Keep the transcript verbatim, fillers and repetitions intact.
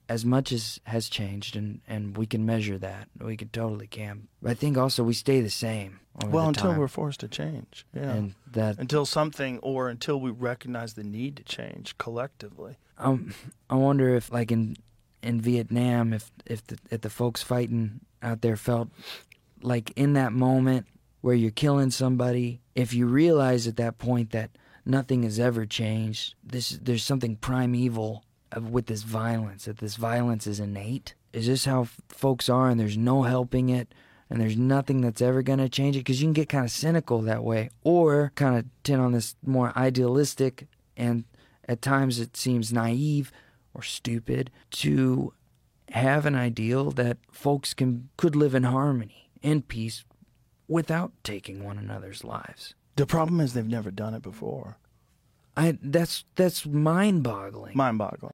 as much as has changed, and, and we can measure that. We can totally can. But I think also we stay the same over Well, the until time. we're forced to change. Yeah. And that until something, or until we recognize the need to change collectively. um, I wonder if, like in in Vietnam, if if the if the folks fighting out there felt like in that moment where you're killing somebody, if you realize at that point that nothing has ever changed, this there's something primeval of, with this violence, that this violence is innate. Is this how f- folks are, and there's no helping it, and there's nothing that's ever going to change it? Because you can get kind of cynical that way, or kind of tend on this more idealistic, and at times it seems naive or stupid to have an ideal that folks can could live in harmony, in peace, without taking one another's lives. The problem is they've never done it before. I that's that's mind-boggling. Mind-boggling.